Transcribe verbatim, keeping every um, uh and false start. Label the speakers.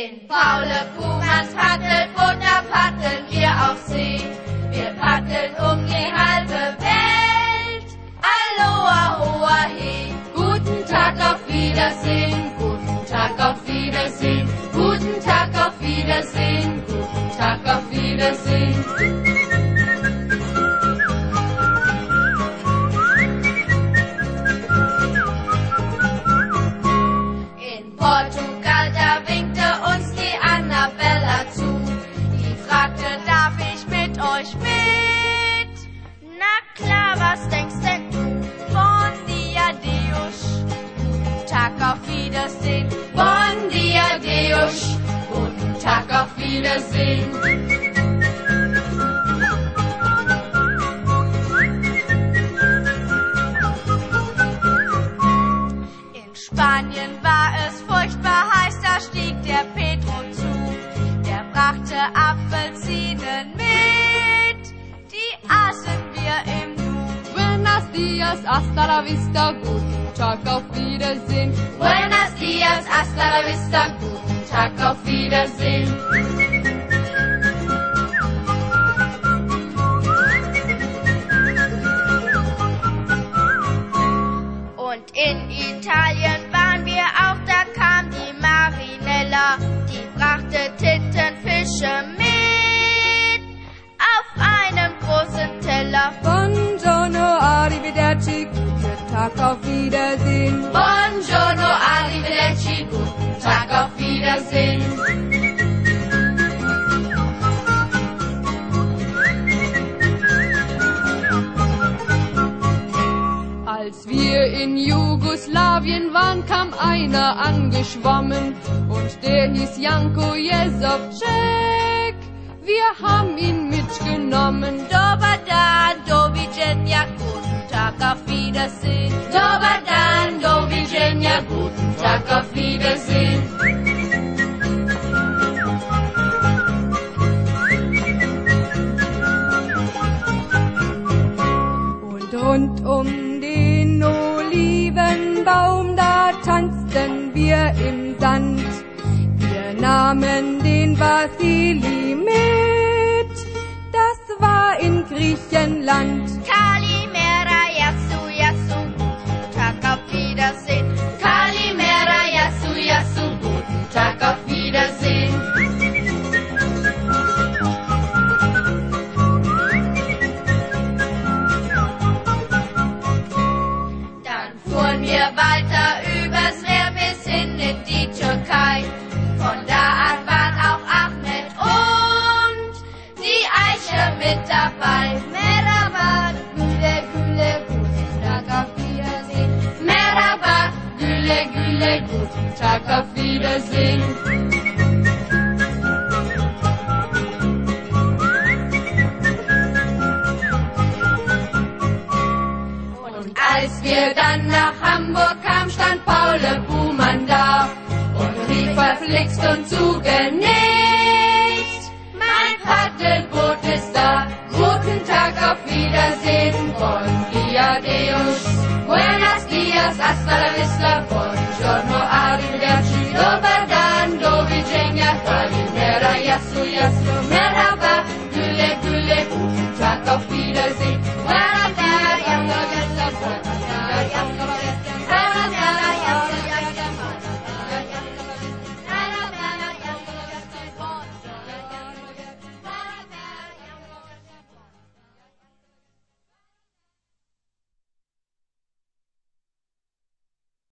Speaker 1: In Paule Puhmanns Paddelboot, da paddeln wir auf See. Wir paddeln um die halbe Welt. Aloha, hoa, he. Guten Tag, auf Wiedersehen. Guten Tag, auf Wiedersehen. Guten Tag, auf Wiedersehen. Guten Tag, auf Wiedersehen. In Portugal, da winkte uns die Annabella zu. Die fragte, darf ich mit euch mit? Na klar, was denkst denn du? Bon dia, Deus. Guten Tag, auf Wiedersehen. Bon dia, Deus. Guten Tag, auf Wiedersehen. In Spanien war es furchtbar heiß, da stieg der Pedro zu. Der brachte Apfelsinen mit, die aßen wir im Nu.
Speaker 2: Buenos dias, hasta la vista, guten Tag, auf Wiedersehen.
Speaker 1: Buenos dias, hasta la vista, guten Tag, auf Wiedersehen. Und in Italien waren wir auch, da kam die Marinella, die brachte Tintenfische mit auf einem großen Teller.
Speaker 2: Buongiorno, arrivederci, guten Tag, auf Wiedersehen.
Speaker 1: Buongiorno, arrivederci, guten Tag, auf Wiedersehen.
Speaker 2: Als wir in Jugoslawien waren, kam einer angeschwommen und der hieß Janko Jesowczyk. Wir haben ihn mitgenommen.
Speaker 1: Dobar dan, do widzenia, guten Tag, auf Wiedersehen. Dobar dan, do widzenia, guten Tag, auf Wiedersehen.
Speaker 2: Und rund um den Olivenbaum, da tanzten wir im Sand. Wir nahmen den Vasili mit, das war in Griechenland.
Speaker 1: Kalimera, yasu, yasu, guten Tag, auf Wiedersehen. Kalimera, yasu, yasu, guten Tag, auf Wiedersehen. Dann fuhren wir weiter übers Meer bis hin in die Türkei. Von da an waren auch Ahmed und die Eiche mit dabei. Merhaba, güle güle, guten Tag, auf Wiedersehen. Merhaba, güle güle, guten Tag, auf Wiedersehen. Und als wir dann nach Hamburg kamen, stand Paule Buhmann da und rief verflixt und zugenäht. Mein Paddelboot ist da, guten Tag, auf Wiedersehen. Bon dia, Deus. Buenos dias, hasta la vista. Buongiorno, arrivederci. Dobar